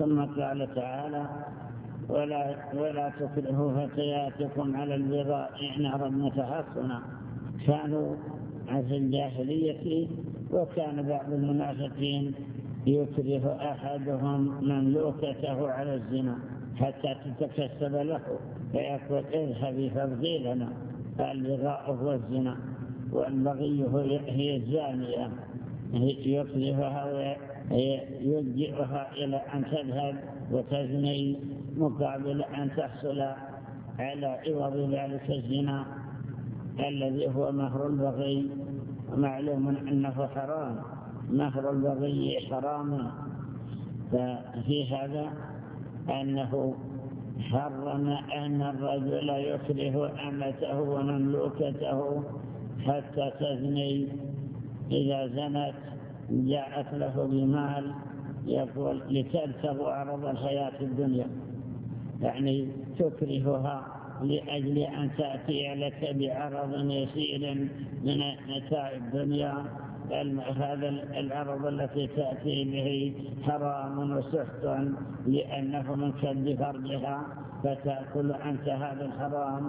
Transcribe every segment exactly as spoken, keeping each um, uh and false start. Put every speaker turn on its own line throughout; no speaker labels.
ثم قال تعالى ولا, ولا تكرهوا فتياتكم على البغاء إن أردنا تحصنا. كانوا في الجاهلية وكان بعض المنافقين يكره أحدهم مملوكته على الزنا حتى تتكسب له فيقول اذهبي فابغي لنا. البغاء هو الزنا، والبغي هي الزانية، يكرهها ويلجئها إلى أن تذهب وتزني مقابل أن تحصل على عوض ذلك الزنا الذي هو مهر البغي. معلوم أنه حرام، مهر البغي حرام. ففي هذا أنه حرم أن الرجل يكره أمته ومملوكته حتى تزني. إذا زنت جاءت له بمال يقول لتبتغوا عرض الحياة الدنيا، يعني تكرهها لأجل أن تأتي لك بعرض يسير من متاع الدنيا. هذا العرض التي تأتي به حرام وسحت لأنه من كد فرجها، فتأكل أنت هذا الحرام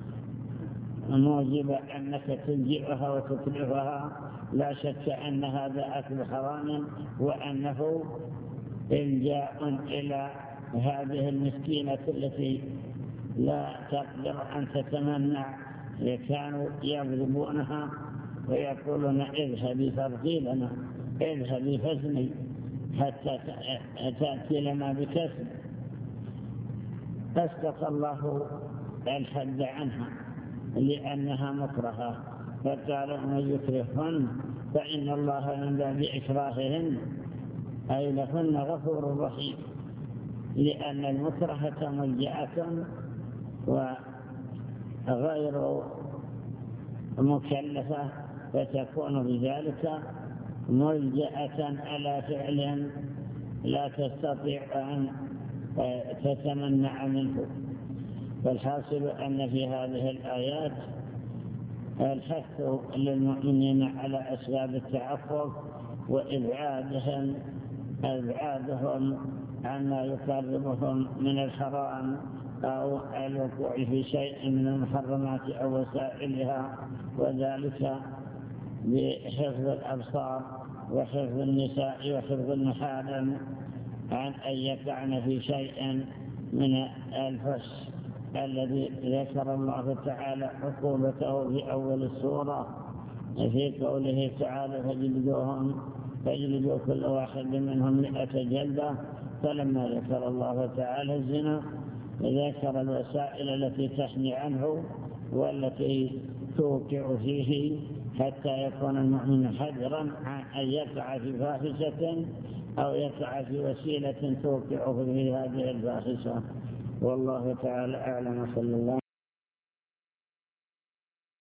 موجب أنك تلجئها وتكرهها. لا شك أن هذا أكل حرام، وأنه إلجاء إلى هذه المسكينة التي لا تقدر أن تتمنع. كانوا يضربونها ويقولون اذهبي فابغي لنا، اذهبي فازني حتى تأتي لنا بكسب. أسقط الله الحد عنها لأنها مكرهة، فقال من يكرهن فإن الله من باب إكراههن أي لهن غفور رحيم، لأن المكرهة ملجأة وغير مكلفة، فتكون بذلك ملجأة على فعل لا تستطيع أن تتمنع منه. فالحاصل أن في هذه الآيات الحث للمؤمنين على أسباب التعفف وإبعادهم إبعادهم عما يقربهم من الحرام أو الوقوع في شيء من المحرمات أو وسائلها، وذلك بحفظ الأبصار وحفظ النساء وحفظ المحارم عن أن يقعن في شيء من الفحش الذي ذكر الله تعالى عقوبته في أول السورة في قوله تعالى فجلدوهم فجلدوا كل واحد منهم مئة جلدة. فلما ذكر الله تعالى الزنا ذكر الوسائل التي تحمي عنه والتي توقع فيه حتى يكون المؤمن حذرا عن أن يقع في فاحشة أو يقع في وسيلة توقعه في هذه الفاحشة. والله تعالى أعلم. صلى الله